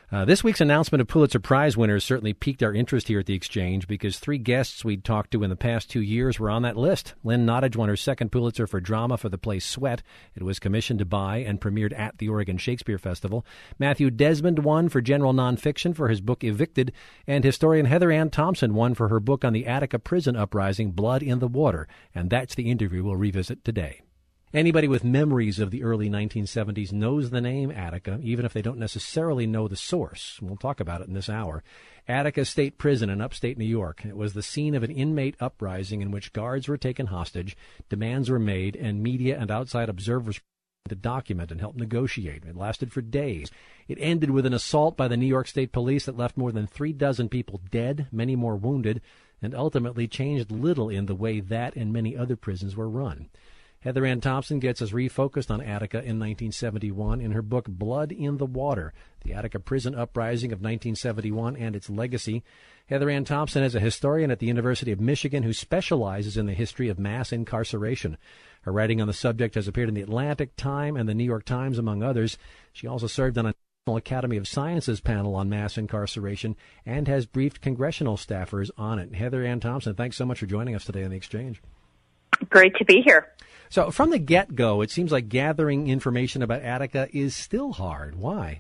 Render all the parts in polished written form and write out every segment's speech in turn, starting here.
This week's announcement of Pulitzer Prize winners certainly piqued our interest here at the Exchange because three guests we'd talked to in the past 2 years were on that list. Lynn Nottage won her second Pulitzer for drama for the play Sweat. It was commissioned by and premiered at the Oregon Shakespeare Festival. Matthew Desmond won for general nonfiction for his book Evicted, and historian Heather Ann Thompson won for her book on the Attica prison uprising, Blood in the Water. And that's the interview we'll revisit today. Anybody with memories of the early 1970s knows the name Attica, even if they don't necessarily know the source. We'll talk about it in this hour. Attica State Prison in upstate New York. It was the scene of an inmate uprising in which guards were taken hostage, demands were made, and media and outside observers to document and help negotiate. It lasted for days. It ended with an assault by the New York State Police that left more than 36 people dead, many more wounded, and ultimately changed little in the way that and many other prisons were run. Heather Ann Thompson gets us refocused on Attica in 1971 in her book Blood in the Water, the Attica Prison Uprising of 1971 and its Legacy. Heather Ann Thompson is a historian at the University of Michigan who specializes in the history of mass incarceration. Her writing on the subject has appeared in the Atlantic, Time, and the New York Times, among others. She also served on a National Academy of Sciences panel on mass incarceration and has briefed congressional staffers on it. Heather Ann Thompson, thanks so much for joining us today on The Exchange. Great to be here. So from the get-go, it seems like gathering information about Attica is still hard. Why?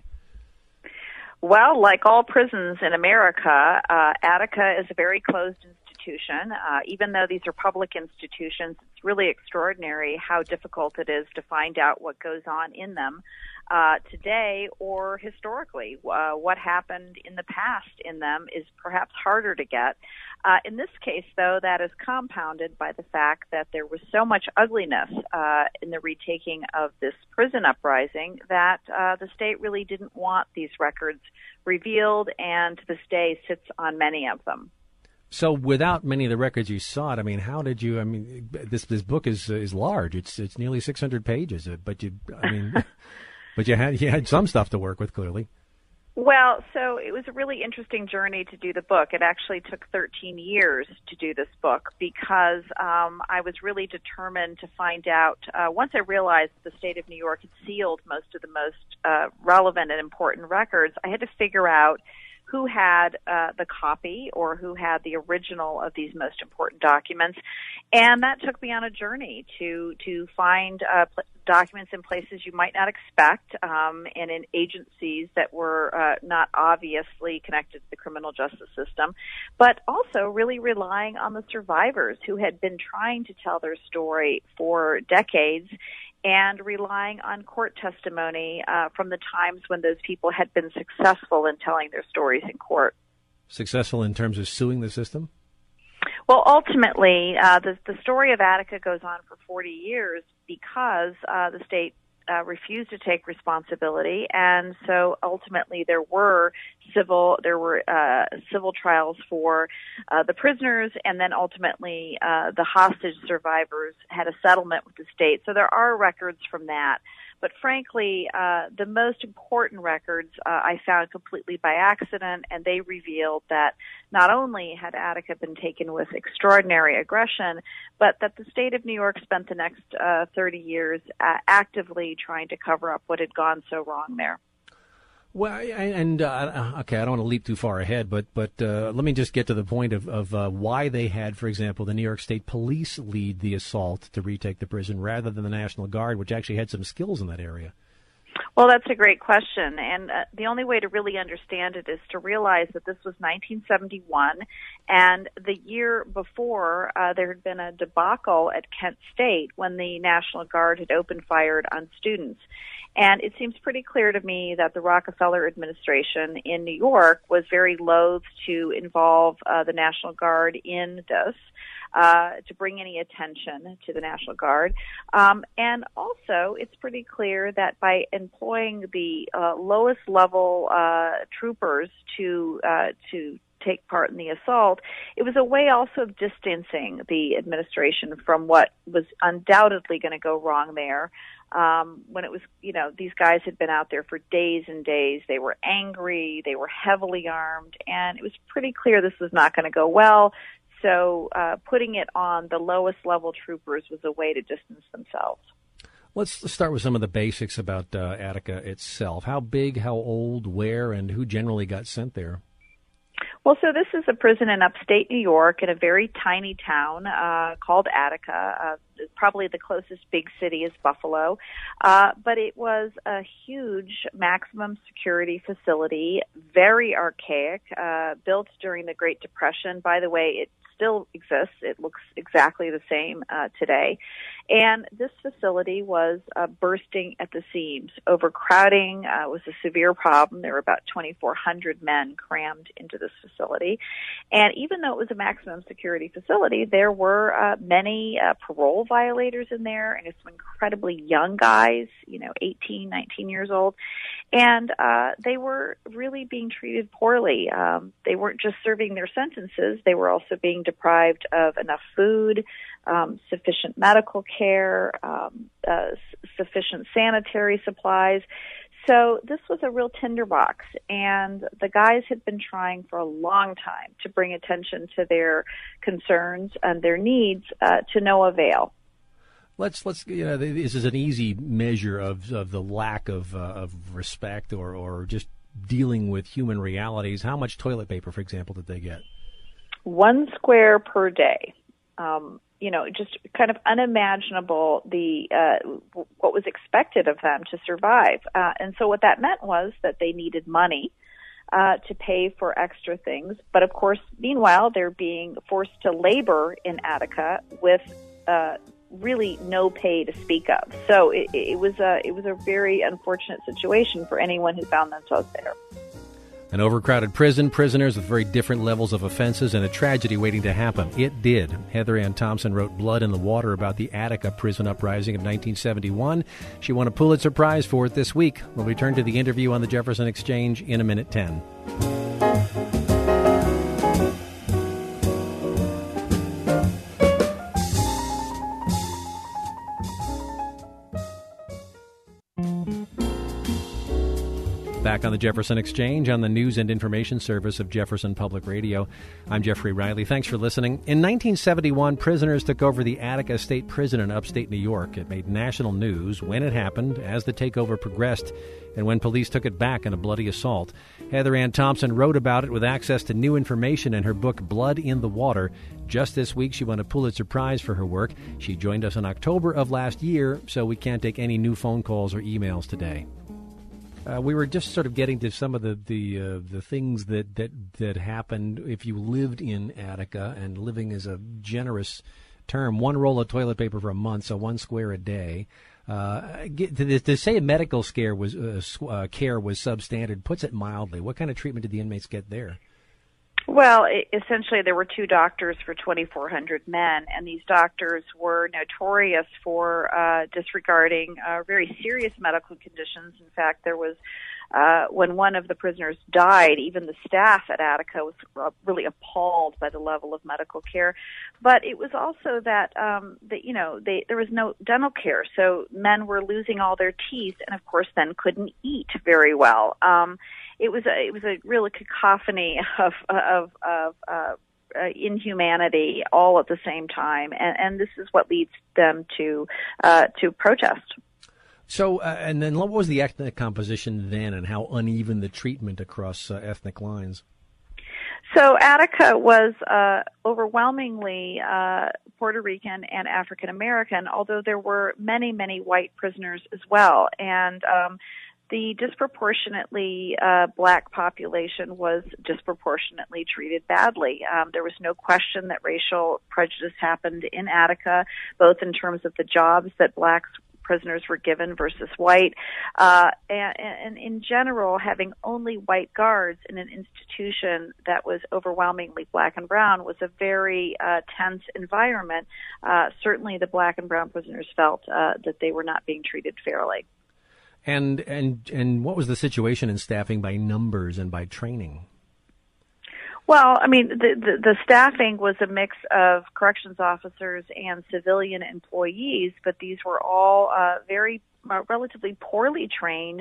Well, like all prisons in America, Attica is a very closed institution. Even though these are public institutions, it's really extraordinary how difficult it is to find out what goes on in them today or historically. What happened in the past in them is perhaps harder to get. In this case, though, that is compounded by the fact that there was so much ugliness in the retaking of this prison uprising that the state really didn't want these records revealed, and to this day sits on many of them. So without many of the records you sought, I mean, how did you, I mean, this book is large. It's nearly 600 pages, but you had some stuff to work with, clearly. Well, so it was a really interesting journey to do the book. It actually took 13 years to do this book because I was really determined to find out, once I realized that the state of New York had sealed most of the most relevant and important records, I had to figure out who had the copy or who had the original of these most important documents. And that took me on a journey to find documents in places you might not expect, and in agencies that were not obviously connected to the criminal justice system, but also really relying on the survivors who had been trying to tell their story for decades and relying on court testimony from the times when those people had been successful in telling their stories in court. Successful in terms of suing the system? Well, ultimately, the story of Attica goes on for 40 years because the state refused to take responsibility, and so ultimately there were civil trials for the prisoners, and then ultimately the hostage survivors had a settlement with the state. So there are records from that. But frankly, the most important records I found completely by accident, and they revealed that not only had Attica been taken with extraordinary aggression, but that the state of New York spent the next 30 years actively trying to cover up what had gone so wrong there. Well, and okay, I don't want to leap too far ahead, but let me just get to the point of why they had, for example, the New York State Police lead the assault to retake the prison rather than the National Guard, which actually had some skills in that area. Well, that's a great question, and the only way to really understand it is to realize that this was 1971, and the year before there had been a debacle at Kent State when the National Guard had opened fire on students. And it seems pretty clear to me that the Rockefeller administration in New York was very loath to involve the National Guard in this, to bring any attention to the National Guard. And also, it's pretty clear that by employing the lowest level troopers to take part in the assault, it was a way also of distancing the administration from what was undoubtedly going to go wrong there. When it was, these guys had been out there for days and days. They were angry, they were heavily armed, and it was pretty clear this was not going to go well. So putting it on the lowest level troopers was a way to distance themselves. Let's start with some of the basics about Attica itself. How big, how old, where, and who generally got sent there? Well, so this is a prison in upstate New York in a very tiny town called Attica. Probably the closest big city is Buffalo. But it was a huge maximum security facility, very archaic, built during the Great Depression. By the way, it still exists. It looks exactly the same today. And this facility was bursting at the seams. Overcrowding was a severe problem. There were about 2,400 men crammed into this facility. And even though it was a maximum security facility, there were many parole violators in there and some incredibly young guys, 18, 19 years old. And they were really being treated poorly. They weren't just serving their sentences. They were also being deprived of enough food, sufficient medical care, sufficient sanitary supplies. So this was a real tinderbox, and the guys had been trying for a long time to bring attention to their concerns and their needs to no avail. Let's this is an easy measure of the lack of respect or just dealing with human realities. How much toilet paper, for example, did they get? 1 square per day. Just kind of unimaginable what was expected of them to survive. And so what that meant was that they needed money to pay for extra things. But of course, meanwhile, they're being forced to labor in Attica with really no pay to speak of. So it was a very unfortunate situation for anyone who found themselves there. An overcrowded prison, prisoners with very different levels of offenses, and a tragedy waiting to happen. It did. Heather Ann Thompson wrote Blood in the Water about the Attica prison uprising of 1971. She won a Pulitzer Prize for it this week. We'll return to the interview on the Jefferson Exchange in a minute 10. Back on the Jefferson Exchange on the news and information service of Jefferson Public Radio. I'm Jeffrey Riley. Thanks for listening. In 1971, prisoners took over the Attica State Prison in upstate New York. It made national news when it happened, as the takeover progressed, and when police took it back in a bloody assault. Heather Ann Thompson wrote about it with access to new information in her book, Blood in the Water. Just this week, she won a Pulitzer Prize for her work. She joined us in October of last year, so we can't take any new phone calls or emails today. We were just sort of getting to some of the things that happened if you lived in Attica, and living is a generous term. 1 roll of toilet paper for a month, so 1 square a day. To say a medical care was substandard puts it mildly. What kind of treatment did the inmates get there? Well, essentially there were 2 doctors for 2,400 men, and these doctors were notorious for disregarding very serious medical conditions. In fact, there was when one of the prisoners died, even the staff at Attica was really appalled by the level of medical care. But it was also that there was no dental care, so men were losing all their teeth, and of course then couldn't eat very well. It was a real cacophony of inhumanity all at the same time, and this is what leads them to protest. So, and then what was the ethnic composition then, and how uneven the treatment across ethnic lines? So Attica was overwhelmingly Puerto Rican and African American, although there were many, many white prisoners as well, and the disproportionately black population was disproportionately treated badly. There was no question that racial prejudice happened in Attica, both in terms of the jobs that blacks prisoners were given versus white, and in general, having only white guards in an institution that was overwhelmingly black and brown was a very tense environment. Certainly the black and brown prisoners felt that they were not being treated fairly. And what was the situation in staffing by numbers and by training? Well, I mean, the staffing was a mix of corrections officers and civilian employees, but these were all very relatively poorly trained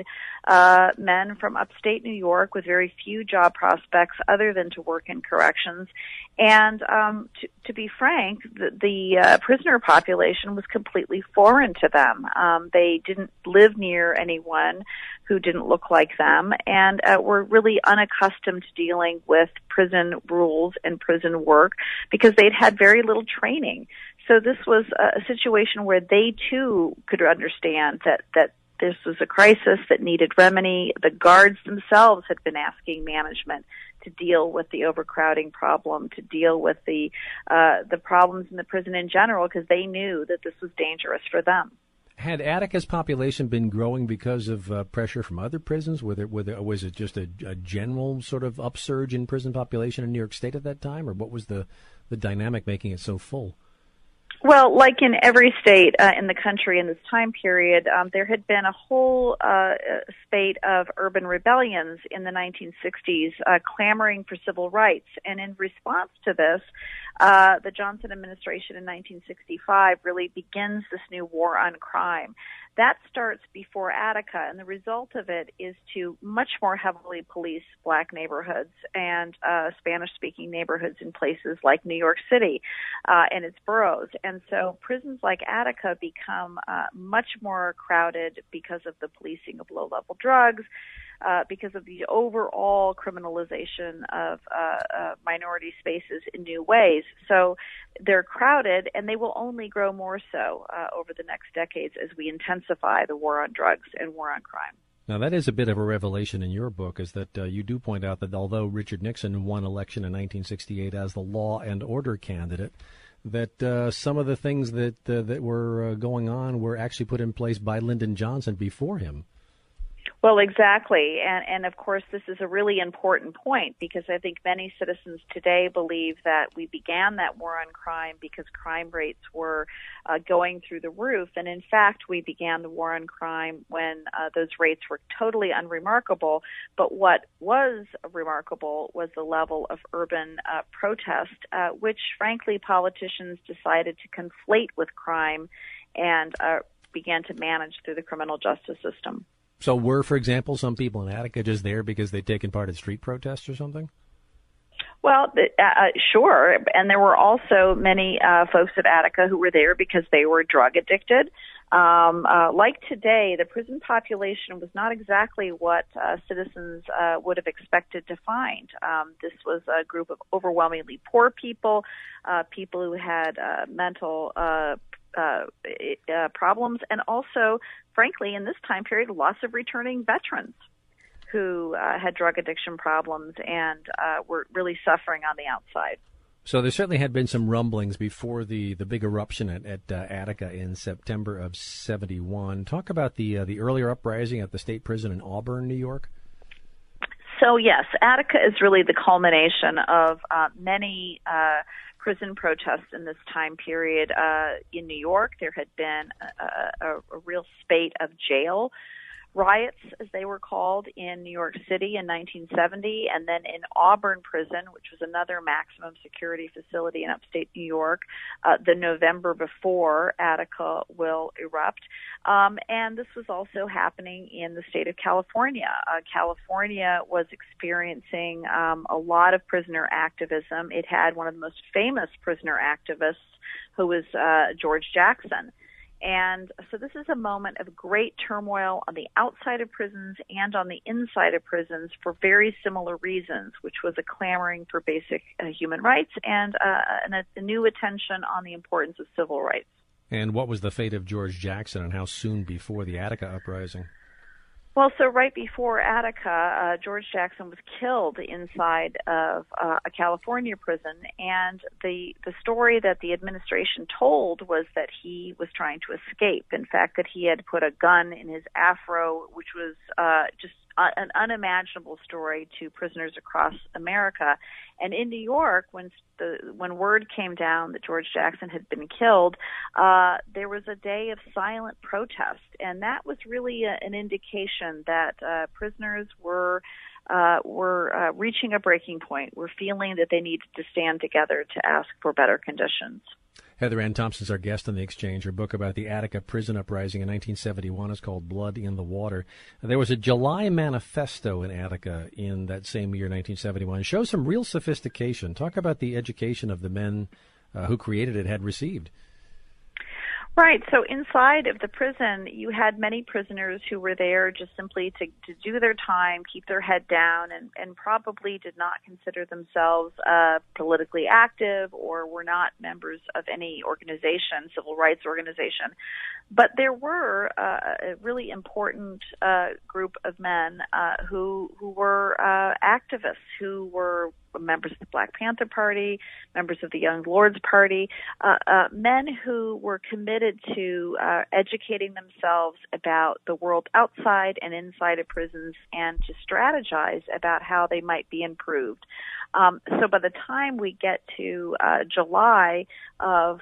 men from upstate New York with very few job prospects other than to work in corrections. And to be frank, the prisoner population was completely foreign to them. They didn't live near anyone who didn't look like them, and were really unaccustomed to dealing with prison rules and prison work because they'd had very little training. So this was a situation where they too could understand that this was a crisis that needed remedy. The guards themselves had been asking management to deal with the overcrowding problem, to deal with the problems in the prison in general, because they knew that this was dangerous for them. Had Attica's population been growing because of pressure from other prisons? Was it just a general sort of upsurge in prison population in New York State at that time, or what was the dynamic making it so full? Well, like in every state in the country in this time period, there had been a whole spate of urban rebellions in the 1960s clamoring for civil rights. And in response to this, the Johnson administration in 1965 really begins this new war on crime. That starts before Attica, and the result of it is to much more heavily police black neighborhoods and Spanish-speaking neighborhoods in places like New York City and its boroughs. And so prisons like Attica become much more crowded because of the policing of low-level drugs, because of the overall criminalization of minority spaces in new ways. So they're crowded, and they will only grow more so over the next decades as we intensify the war on drugs and war on crime. Now, that is a bit of a revelation in your book, is that you do point out that although Richard Nixon won election in 1968 as the law and order candidate, that some of the things that were going on were actually put in place by Lyndon Johnson before him. Well, exactly. And of course, this is a really important point because I think many citizens today believe that we began that war on crime because crime rates were going through the roof. And in fact, we began the war on crime when those rates were totally unremarkable. But what was remarkable was the level of urban protest, which frankly politicians decided to conflate with crime and began to manage through the criminal justice system. So were, for example, some people in Attica just there because they'd taken part in street protests or something? Well, sure. And there were also many folks at Attica who were there because they were drug addicted. Like today, the prison population was not exactly what citizens would have expected to find. This was a group of overwhelmingly poor people, people who had mental problems, and also, frankly, in this time period, lots of returning veterans who had drug addiction problems and were really suffering on the outside. So there certainly had been some rumblings before the big eruption at Attica in September of '71. Talk about the earlier uprising at the state prison in Auburn, New York. So yes, Attica is really the culmination of many prison protests in this time period. In New York, there had been a real spate of jail riots, as they were called, in New York City in 1970, and then in Auburn Prison, which was another maximum security facility in upstate New York, the November before Attica will erupt. And this was also happening in the state of California. California was experiencing a lot of prisoner activism. It had one of the most famous prisoner activists, who was George Jackson. And so this is a moment of great turmoil on the outside of prisons and on the inside of prisons for very similar reasons, which was a clamoring for basic human rights and a new attention on the importance of civil rights. And what was the fate of George Jackson, and how soon before the Attica uprising? Well, so right before Attica, George Jackson was killed inside of a California prison, and the story that the administration told was that he was trying to escape. In fact, that he had put a gun in his afro, which was just an unimaginable story to prisoners across America. And in New York, when word came down that George Jackson had been killed, there was a day of silent protest, and that was really an indication that prisoners were reaching a breaking point, were feeling that they needed to stand together to ask for better conditions. Heather Ann Thompson's our guest on The Exchange. Her book about the Attica prison uprising in 1971 is called Blood in the Water. There was a July manifesto in Attica in that same year, 1971. It shows some real sophistication. Talk about the education of the men who created it had received. Right. So inside of the prison, you had many prisoners who were there just simply to do their time, keep their head down, and probably did not consider themselves politically active or were not members of any organization, civil rights organization. But there were a really important group of men who were activists, who were members of the Black Panther Party, members of the Young Lords Party, men who were committed to educating themselves about the world outside and inside of prisons and to strategize about how they might be improved. So by the time we get to July of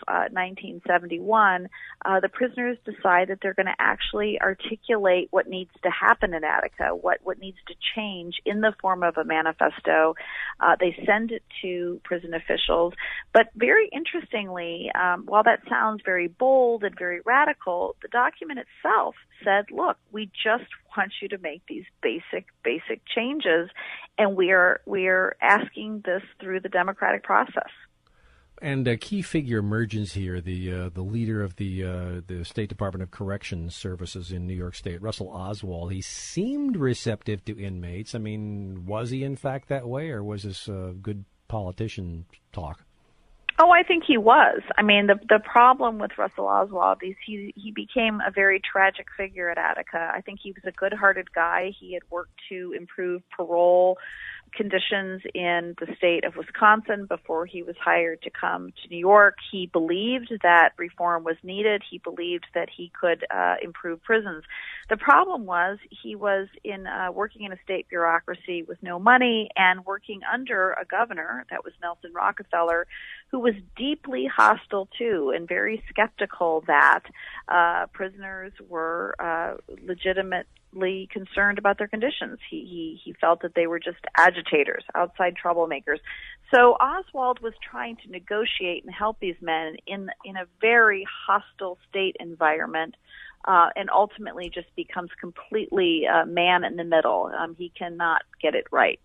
1971, the prisoners decide that they're going to actually articulate what needs to happen in Attica, what needs to change in the form of a manifesto. They send it to prison officials. But very interestingly, while that sounds very bold and very radical, the document itself said, look, we just want you to make these basic changes, and we are asking this through the democratic process. And a key figure emerges here, the leader of the State Department of Corrections Services in New York State, Russell Oswald. He seemed receptive to inmates. I mean, was he in fact that way, or was this good politician talk? Oh, I think he was. I mean, the problem with Russell Oswald is he became a very tragic figure at Attica. I think he was a good-hearted guy. He had worked to improve parole conditions in the state of Wisconsin before he was hired to come to New York. He believed that reform was needed. He believed that he could improve prisons. The problem was he was working in a state bureaucracy with no money and working under a governor, that was Nelson Rockefeller, who was deeply hostile to and very skeptical that prisoners were legitimately concerned about their conditions. He felt that they were just agitators, outside troublemakers. So Oswald was trying to negotiate and help these men in a very hostile state environment, and ultimately just becomes completely man in the middle. He cannot get it right.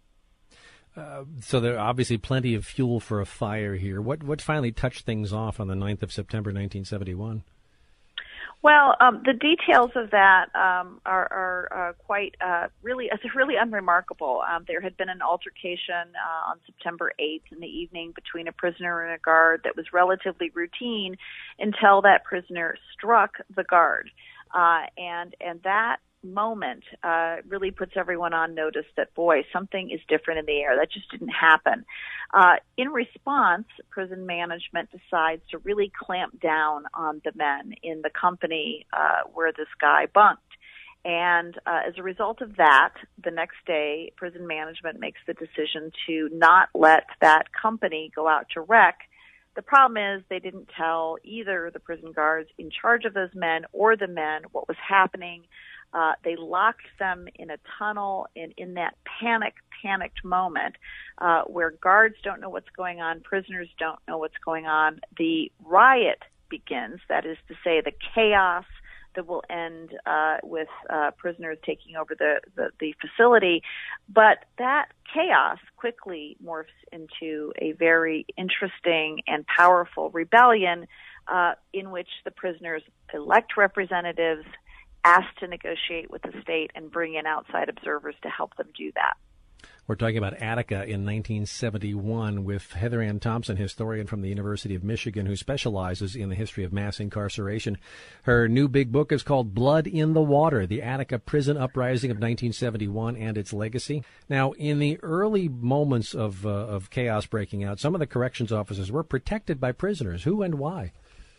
So there are obviously plenty of fuel for a fire here. What finally touched things off on the 9th of September, 1971? Well, the details of that are quite really unremarkable. There had been an altercation on September 8th in the evening between a prisoner and a guard that was relatively routine until that prisoner struck the guard, and that moment really puts everyone on notice that, boy, something is different in the air. That just didn't happen. In response, prison management decides to really clamp down on the men in the company where this guy bunked. And as a result of that, the next day, prison management makes the decision to not let that company go out to wreck. The problem is they didn't tell either the prison guards in charge of those men or the men what was happening. They locked them in a tunnel, and in that panicked moment, where guards don't know what's going on, prisoners don't know what's going on, the riot begins. That is to say, the chaos that will end with prisoners taking over the facility. But that chaos quickly morphs into a very interesting and powerful rebellion in which the prisoners elect representatives, asked to negotiate with the state, and bring in outside observers to help them do that. We're talking about Attica in 1971 with Heather Ann Thompson, historian from the University of Michigan, who specializes in the history of mass incarceration. Her new big book is called Blood in the Water, the Attica Prison Uprising of 1971 and Its Legacy. Now, in the early moments of chaos breaking out, some of the corrections officers were protected by prisoners. Who and why?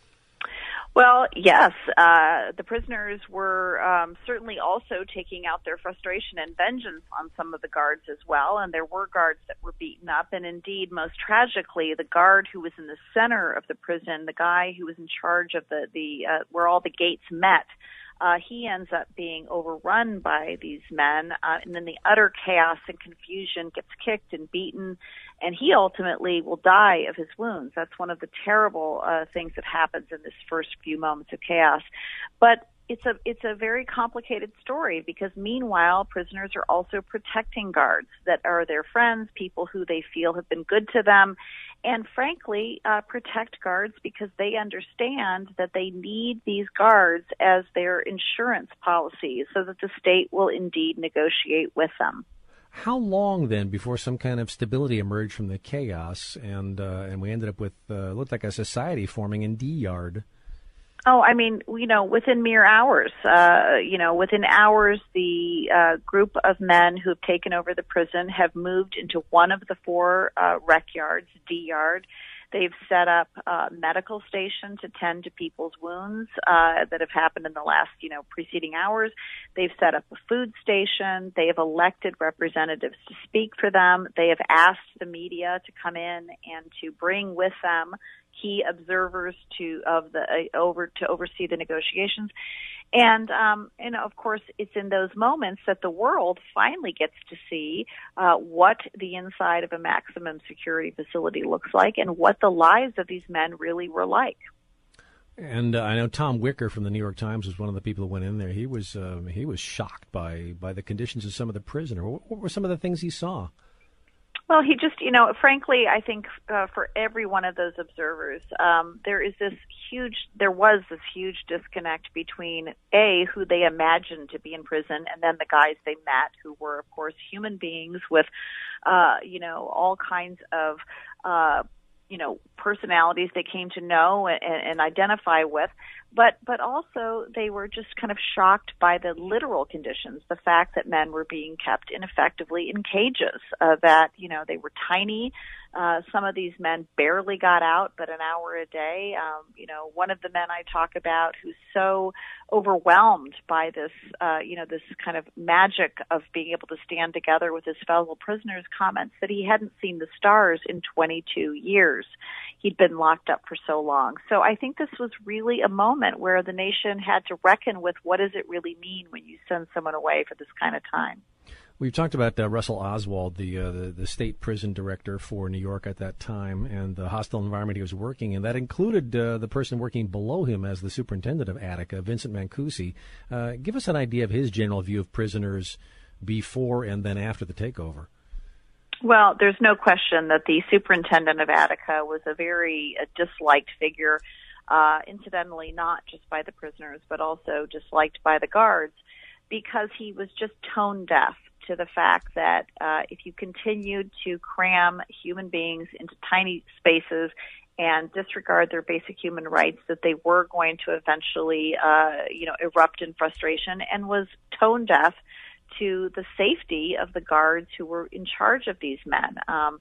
Well, yes, the prisoners were certainly also taking out their frustration and vengeance on some of the guards as well, and there were guards that were beaten up, and indeed, most tragically, the guard who was in the center of the prison, the guy who was in charge of the where all the gates met, he ends up being overrun by these men, and then the utter chaos and confusion, gets kicked and beaten, and he ultimately will die of his wounds. That's one of the terrible things that happens in this first few moments of chaos. But it's a very complicated story, because meanwhile, prisoners are also protecting guards that are their friends, people who they feel have been good to them, and frankly, protect guards because they understand that they need these guards as their insurance policies so that the state will indeed negotiate with them. How long then before some kind of stability emerged from the chaos, and we ended up with looked like a society forming in D Yard? Oh, I mean, within mere hours, within hours, the group of men who have taken over the prison have moved into one of the 4 rec yards, D Yard. They've set up a medical station to tend to people's wounds that have happened in the last, preceding hours. They've set up a food station. They have elected representatives to speak for them. They have asked the media to come in and to bring with them key observers to oversee the negotiations. And of course, it's in those moments that the world finally gets to see what the inside of a maximum security facility looks like and what the lives of these men really were like. And I know Tom Wicker from the New York Times was one of the people who went in there. He was shocked by the conditions of some of the prisoners. What were some of the things he saw? Well, he just, frankly, I think for every one of those observers, there was this huge disconnect between who they imagined to be in prison, and then the guys they met, who were, of course, human beings with, all kinds of, personalities they came to know and identify with. But also they were just kind of shocked by the literal conditions, the fact that men were being kept ineffectively in cages, that, they were tiny. Some of these men barely got out, but an hour a day. One of the men I talk about who's so overwhelmed by this, this kind of magic of being able to stand together with his fellow prisoners, comments that he hadn't seen the stars in 22 years. He'd been locked up for so long. So I think this was really a moment where the nation had to reckon with what does it really mean when you send someone away for this kind of time. We've talked about Russell Oswald, the state prison director for New York at that time, and the hostile environment he was working in. That included the person working below him as the superintendent of Attica, Vincent Mancusi. Give us an idea of his general view of prisoners before and then after the takeover. Well, there's no question that the superintendent of Attica was a very disliked figure, incidentally, not just by the prisoners, but also disliked by the guards, because he was just tone deaf to the fact that if you continued to cram human beings into tiny spaces and disregard their basic human rights, that they were going to eventually, erupt in frustration, and was tone deaf to the safety of the guards who were in charge of these men.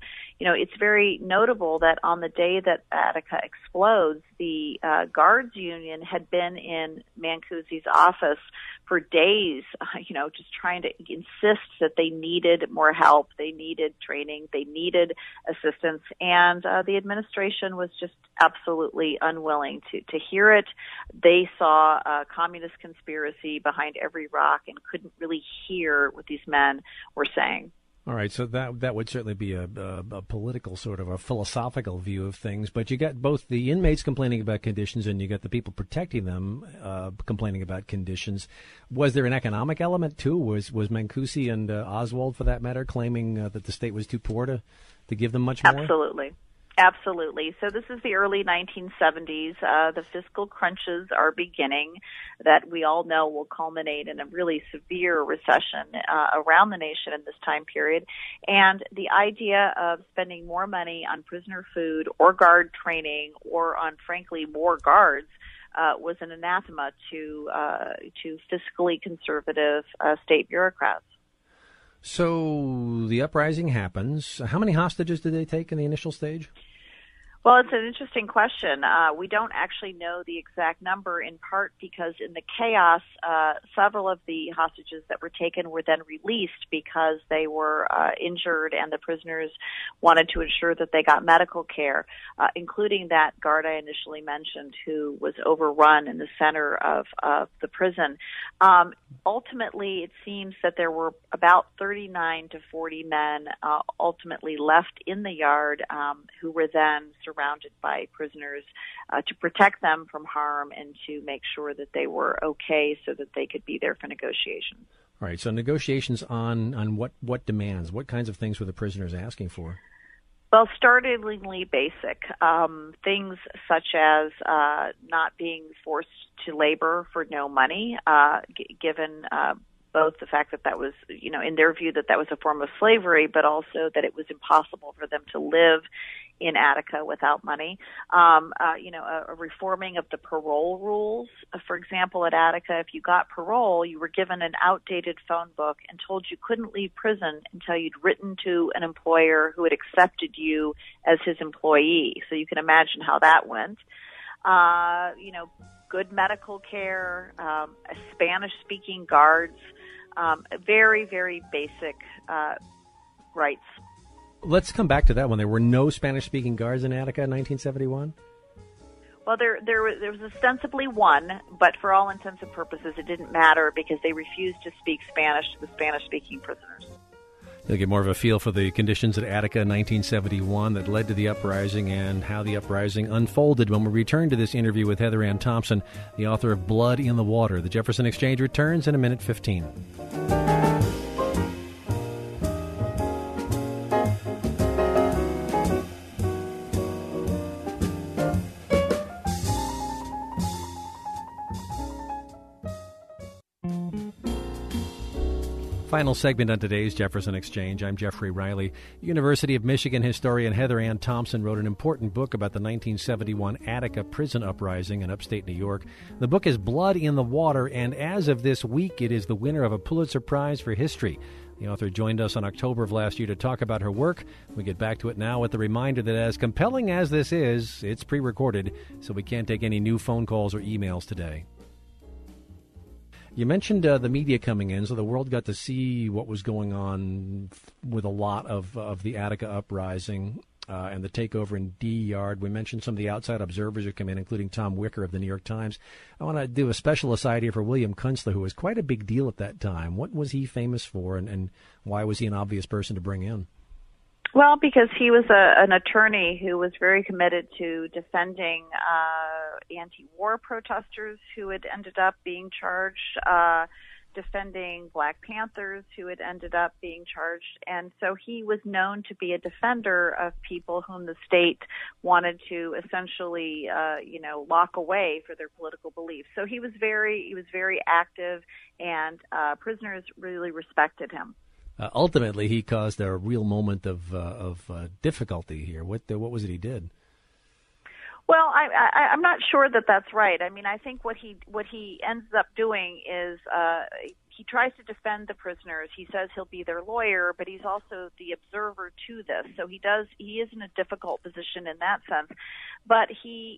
It's very notable that on the day that Attica explodes, the guards union had been in Mancusi's office for days, just trying to insist that they needed more help, they needed training, they needed assistance, and the administration was just absolutely unwilling to hear it. They saw a communist conspiracy behind every rock and couldn't really hear what these men were saying. All right, so that would certainly be a political sort of a philosophical view of things, but you got both the inmates complaining about conditions and you got the people protecting them complaining about conditions. Was there an economic element too? Was Mancusi and Oswald, for that matter, claiming that the state was too poor to give them much more? Absolutely. So this is the early 1970s. The fiscal crunches are beginning that we all know will culminate in a really severe recession around the nation in this time period. And the idea of spending more money on prisoner food or guard training or on, frankly, more guards was an anathema to fiscally conservative state bureaucrats. So the uprising happens. How many hostages did they take in the initial stage? Well, it's an interesting question. We don't actually know the exact number, in part because in the chaos, several of the hostages that were taken were then released because they were injured, and the prisoners wanted to ensure that they got medical care, including that guard I initially mentioned who was overrun in the center of the prison. Ultimately, it seems that there were about 39 to 40 men ultimately left in the yard who were then surrounded by prisoners to protect them from harm and to make sure that they were okay so that they could be there for negotiations. All right, so negotiations on what demands? What kinds of things were the prisoners asking for? Well, startlingly basic. Things such as not being forced to labor for no money, given both the fact that was, in their view that was a form of slavery, but also that it was impossible for them to live in Attica without money. A reforming of the parole rules. For example, at Attica, if you got parole, you were given an outdated phone book and told you couldn't leave prison until you'd written to an employer who had accepted you as his employee. So you can imagine how that went. Good medical care, Spanish-speaking guards, very, very basic rights. Let's come back to that one. There were no Spanish-speaking guards in Attica in 1971? Well, there was ostensibly one, but for all intents and purposes, it didn't matter because they refused to speak Spanish to the Spanish-speaking prisoners. You'll get more of a feel for the conditions at Attica in 1971 that led to the uprising and how the uprising unfolded when we return to this interview with Heather Ann Thompson, the author of Blood in the Water. The Jefferson Exchange returns in a minute 15. Final segment on today's Jefferson Exchange. I'm Jeffrey Riley. University of Michigan historian Heather Ann Thompson wrote an important book about the 1971 Attica prison uprising in upstate New York. The book is Blood in the Water, and as of this week, it is the winner of a Pulitzer Prize for History. The author joined us in October of last year to talk about her work. We get back to it now with the reminder that as compelling as this is, it's pre-recorded, so we can't take any new phone calls or emails today. You mentioned the media coming in, so the world got to see what was going on with a lot of the Attica uprising and the takeover in D Yard. We mentioned some of the outside observers who come in, including Tom Wicker of the New York Times. I want to do a special aside here for William Kunstler, who was quite a big deal at that time. What was he famous for, and why was he an obvious person to bring in? Well, because he was an attorney who was very committed to defending anti-war protesters who had ended up being charged, defending Black Panthers who had ended up being charged. And so he was known to be a defender of people whom the state wanted to essentially, lock away for their political beliefs. So he was very active, and prisoners really respected him. Ultimately, he caused a real moment of difficulty here. What was it he did? Well, I'm not sure that that's right. I mean, I think what he ends up doing is he tries to defend the prisoners. He says he'll be their lawyer, but he's also the observer to this. So he is in a difficult position in that sense. But he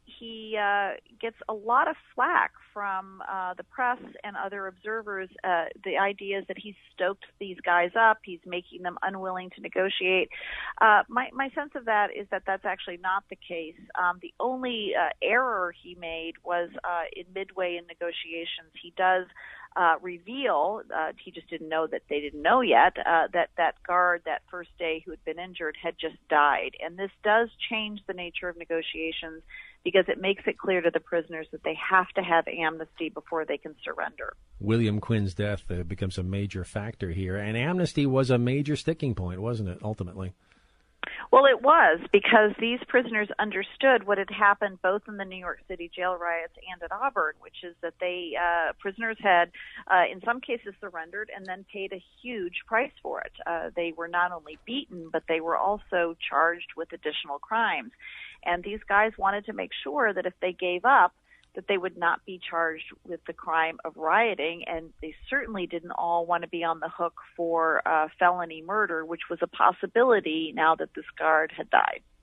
gets a lot of flack from the press and other observers. The idea is that he's stoked these guys up. He's making them unwilling to negotiate. My sense of that is that that's actually not the case. The only error he made was in midway in negotiations. He does reveal, he just didn't know that they didn't know yet, that guard that first day who had been injured had just died. And this does change the nature of negotiations because it makes it clear to the prisoners that they have to have amnesty before they can surrender. William Quinn's death becomes a major factor here, and amnesty was a major sticking point, wasn't it, ultimately? Well, it was, because these prisoners understood what had happened both in the New York City jail riots and at Auburn, which is that prisoners had, in some cases, surrendered and then paid a huge price for it. They were not only beaten, but they were also charged with additional crimes. And these guys wanted to make sure that if they gave up, that they would not be charged with the crime of rioting, and they certainly didn't all want to be on the hook for felony murder, which was a possibility now that this guard had died.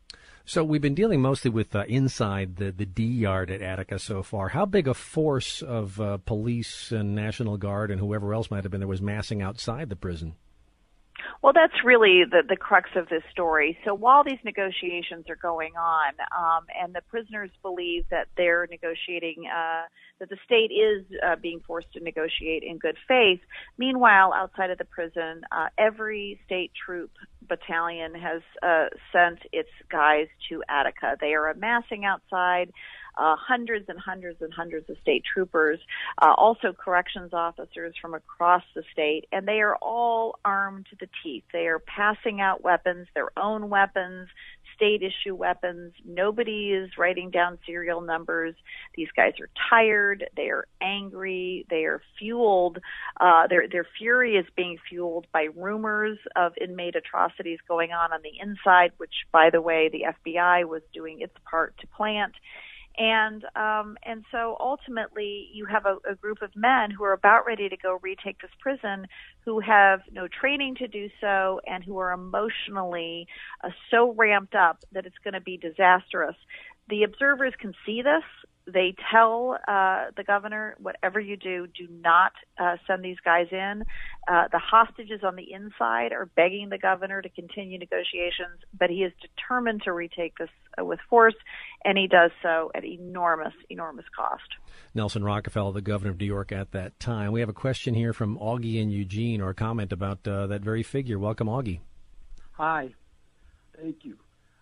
So we've been dealing mostly with inside the D yard at Attica so far. How big a force of police and National Guard and whoever else might have been there was massing outside the prison? Well, that's really the crux of this story. So while these negotiations are going on, and the prisoners believe that they're negotiating, that the state is being forced to negotiate in good faith, meanwhile, outside of the prison, every state troop battalion has sent its guys to Attica. They are amassing outside. Hundreds and hundreds and hundreds of state troopers, also corrections officers from across the state, and they are all armed to the teeth. They are passing out weapons, their own weapons, state-issue weapons. Nobody is writing down serial numbers. These guys are tired. They are angry. They are fueled. Their fury is being fueled by rumors of inmate atrocities going on the inside, which, by the way, the FBI was doing its part to plant. And so ultimately you have a group of men who are about ready to go retake this prison, who have no training to do so and who are emotionally so ramped up that it's going to be disastrous. The observers can see this. They tell the governor, whatever you do, do not send these guys in. The hostages on the inside are begging the governor to continue negotiations, but he is determined to retake this with force, and he does so at enormous, enormous cost. Nelson Rockefeller, the governor of New York at that time. We have a question here from Augie and Eugene, or a comment about that very figure. Welcome, Augie. Hi. Thank you.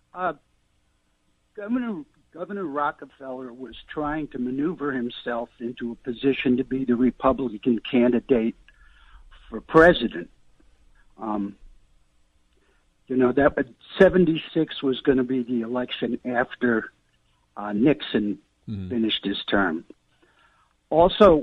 Governor Rockefeller was trying to maneuver himself into a position to be the Republican candidate for president. That 76 was going to be the election after Nixon finished his term. Also,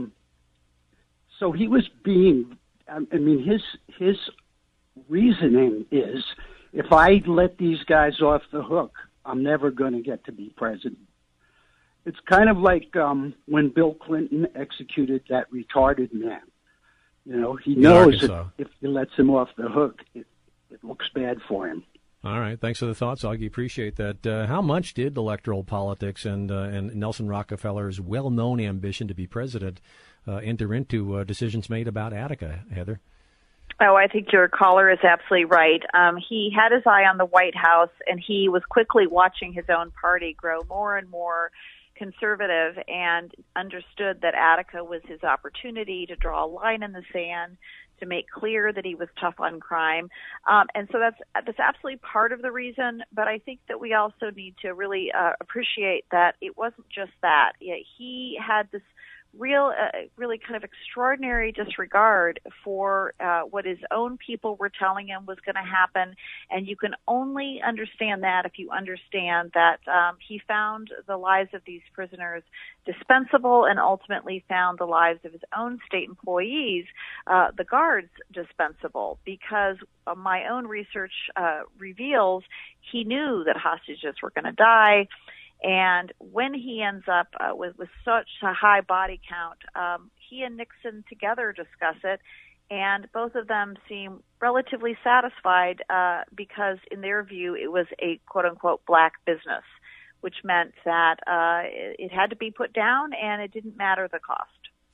so he was being, his reasoning is, if I let these guys off the hook, I'm never going to get to be president. It's kind of like when Bill Clinton executed that retarded man. He knows if he lets him off the hook, it looks bad for him. All right. Thanks for the thoughts, Augie. Appreciate that. How much did electoral politics and Nelson Rockefeller's well-known ambition to be president enter into decisions made about Attica, Heather? Oh, I think your caller is absolutely right. He had his eye on the White House, and he was quickly watching his own party grow more and more conservative, and understood that Attica was his opportunity to draw a line in the sand, to make clear that he was tough on crime. And so that's absolutely part of the reason, but I think that we also need to really appreciate that it wasn't just that. He had this really kind of extraordinary disregard for what his own people were telling him was going to happen, and you can only understand that if you understand that he found the lives of these prisoners dispensable, and ultimately found the lives of his own state employees, the guards, dispensable, because my own research reveals he knew that hostages were going to die. And when he ends up with such a high body count, he and Nixon together discuss it, and both of them seem relatively satisfied because, in their view, it was a quote-unquote black business, which meant that it had to be put down, and it didn't matter the cost.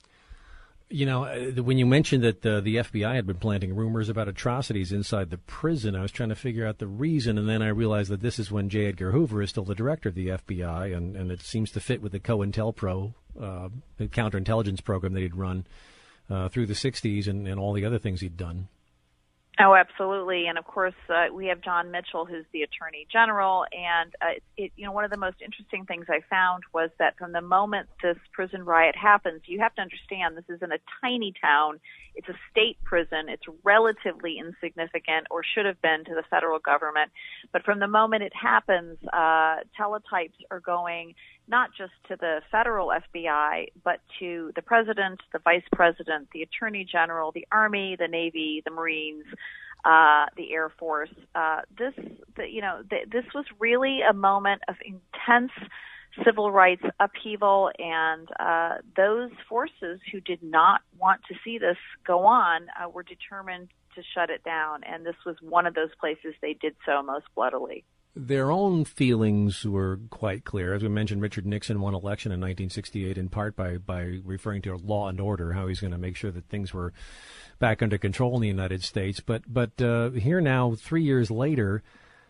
When you mentioned that the FBI had been planting rumors about atrocities inside the prison, I was trying to figure out the reason, and then I realized that this is when J. Edgar Hoover is still the director of the FBI, and it seems to fit with the COINTELPRO, the counterintelligence program that he'd run through the 60s and all the other things he'd done. Oh, absolutely. And of course, we have John Mitchell, who's the Attorney General. And, one of the most interesting things I found was that from the moment this prison riot happens, you have to understand this is in a tiny town. It's a state prison. It's relatively insignificant, or should have been, to the federal government. But from the moment it happens, teletypes are going not just to the federal FBI, but to the president, the vice president, the attorney general, the Army, the Navy, the Marines, the Air Force. This was really a moment of intense civil rights upheaval, and those forces who did not want to see this go on were determined to shut it down, and this was one of those places they did so most bloodily. Their own feelings were quite clear. As we mentioned, Richard Nixon won election in 1968 in part by referring to law and order, how he's going to make sure that things were back under control in the United States. But here now, 3 years later,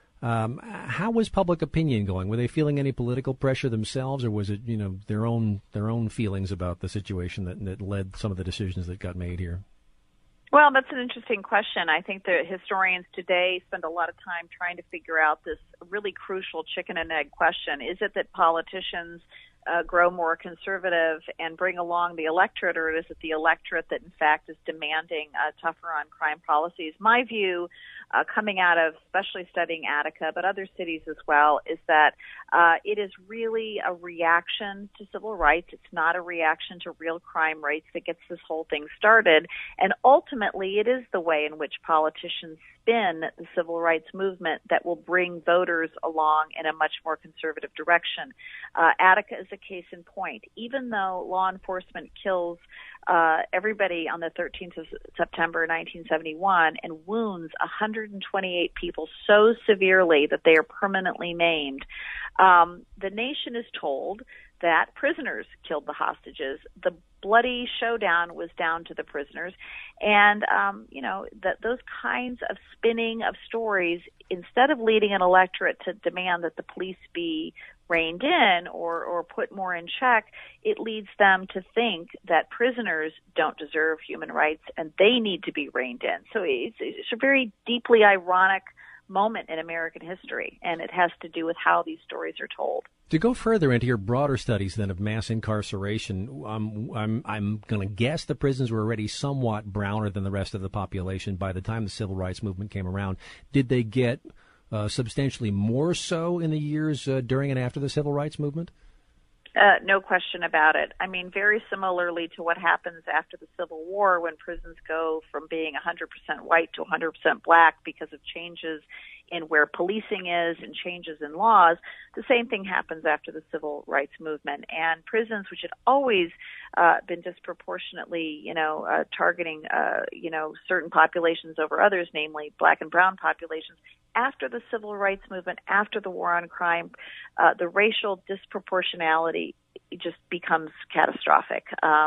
how was public opinion going? Were they feeling any political pressure themselves, or was it their own feelings about the situation that led some of the decisions that got made here? Well, that's an interesting question. I think that historians today spend a lot of time trying to figure out this really crucial chicken and egg question. Is it that politicians grow more conservative and bring along the electorate, or is it the electorate that, in fact, is demanding tougher on crime policies? My view, coming out of especially studying Attica, but other cities as well, is that it is really a reaction to civil rights. It's not a reaction to real crime rates that gets this whole thing started. And ultimately, it is the way in which politicians spin the civil rights movement that will bring voters along in a much more conservative direction. Attica is a case in point. Even though law enforcement kills everybody on the 13th of September 1971 and wounds 128 people so severely that they are permanently maimed, the nation is told that prisoners killed the hostages. The bloody showdown was down to the prisoners. And, that those kinds of spinning of stories, instead of leading an electorate to demand that the police be reined in or put more in check, it leads them to think that prisoners don't deserve human rights and they need to be reined in. So it's a very deeply ironic moment in American history, and it has to do with how these stories are told. To go further into your broader studies then of mass incarceration, I'm going to guess the prisons were already somewhat browner than the rest of the population by the time the civil rights movement came around. Did they get substantially more so in the years during and after the civil rights movement? No question about it. I mean, very similarly to what happens after the Civil War when prisons go from being 100% white to 100% black because of changes in where policing is and changes in laws, the same thing happens after the civil rights movement. And prisons, which had always been disproportionately, targeting, certain populations over others, namely black and brown populations, after the civil rights movement, after the war on crime, the racial disproportionality just becomes catastrophic.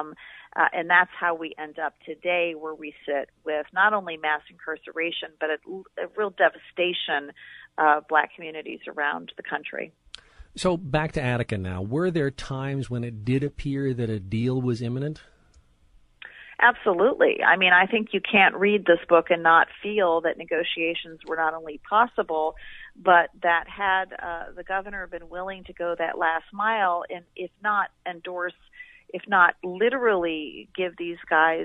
And that's how we end up today, where we sit with not only mass incarceration, but a real devastation of black communities around the country. So back to Attica now. Were there times when it did appear that a deal was imminent? Absolutely. I mean, I think you can't read this book and not feel that negotiations were not only possible, but that had the governor been willing to go that last mile and if not endorse, if not literally give these guys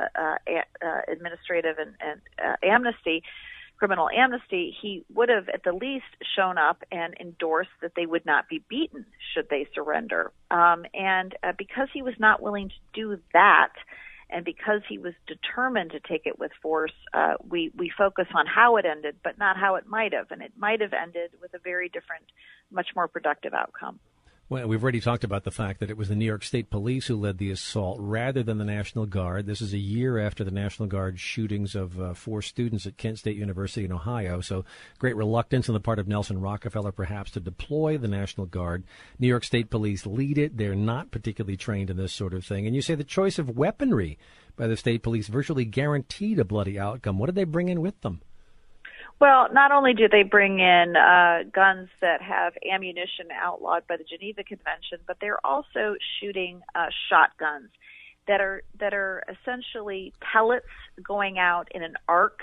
administrative and amnesty, criminal amnesty, he would have at the least shown up and endorsed that they would not be beaten should they surrender. And because he was not willing to do that, and because he was determined to take it with force, we focus on how it ended, but not how it might have. And it might have ended with a very different, much more productive outcome. Well, we've already talked about the fact that it was the New York State Police who led the assault rather than the National Guard. This is a year after the National Guard shootings of 4 students at Kent State University in Ohio. So great reluctance on the part of Nelson Rockefeller, perhaps, to deploy the National Guard. New York State Police lead it. They're not particularly trained in this sort of thing. And you say the choice of weaponry by the state police virtually guaranteed a bloody outcome. What did they bring in with them? Well, not only do they bring in guns that have ammunition outlawed by the Geneva Convention, but they're also shooting shotguns that are essentially pellets going out in an arc,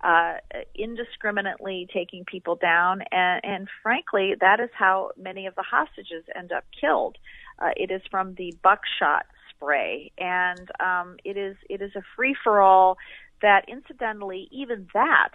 indiscriminately taking people down, and frankly, that is how many of the hostages end up killed. It is from the buckshot spray, and it is a free-for-all. That incidentally, even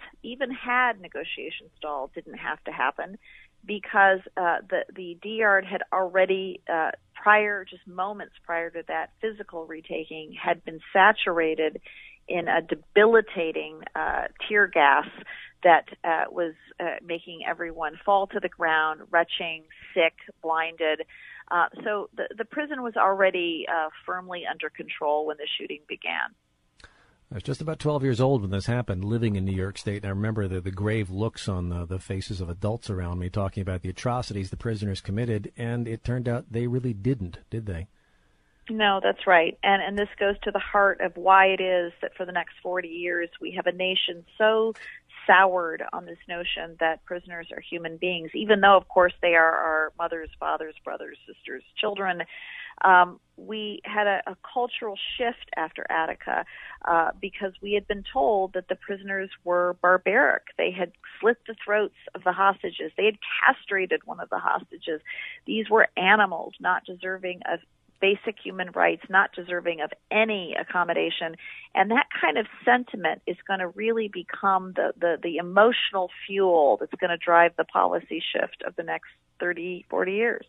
had negotiations stalled, didn't have to happen because the DIARD had already, just moments prior to that physical retaking, had been saturated in a debilitating tear gas that was making everyone fall to the ground, retching, sick, blinded. So the prison was already firmly under control when the shooting began. I was just about 12 years old when this happened, living in New York State, and I remember the grave looks on the faces of adults around me talking about the atrocities the prisoners committed, and it turned out they really didn't, did they? No, that's right. And this goes to the heart of why it is that for the next 40 years we have a nation so soured on this notion that prisoners are human beings, even though, of course, they are our mothers, fathers, brothers, sisters, children. We had a cultural shift after Attica because we had been told that the prisoners were barbaric. They had slit the throats of the hostages. They had castrated one of the hostages. These were animals, not deserving of basic human rights, not deserving of any accommodation. And that kind of sentiment is going to really become the emotional fuel that's going to drive the policy shift of the next 30, 40 years.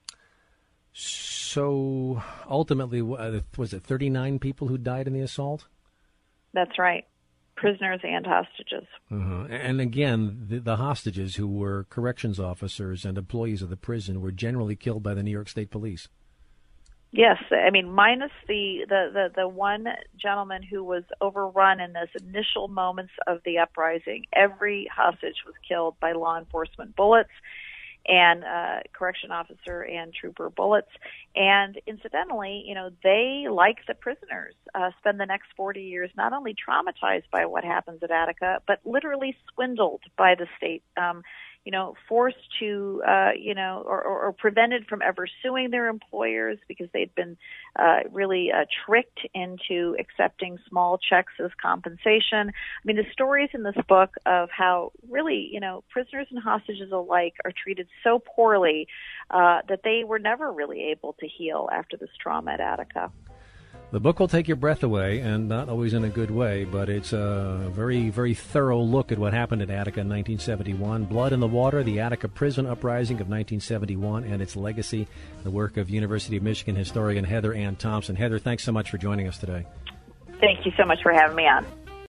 So ultimately, was it 39 people who died in the assault? That's right. Prisoners and hostages. Uh-huh. And again, the hostages, who were corrections officers and employees of the prison, were generally killed by the New York State Police. Yes, I mean, minus the one gentleman who was overrun in those initial moments of the uprising. Every hostage was killed by law enforcement bullets and correction officer and trooper bullets. And incidentally, they, like the prisoners, spend the next 40 years not only traumatized by what happens at Attica, but literally swindled by the state. Forced to, or prevented from ever suing their employers because they'd been really tricked into accepting small checks as compensation. I mean, the stories in this book of how really, prisoners and hostages alike are treated so poorly that they were never really able to heal after this trauma at Attica. The book will take your breath away, and not always in a good way, but it's a very, very thorough look at what happened at Attica in 1971. Blood in the Water, the Attica Prison Uprising of 1971 and its legacy, the work of University of Michigan historian Heather Ann Thompson. Heather, thanks so much for joining us today. Thank you so much for having me on.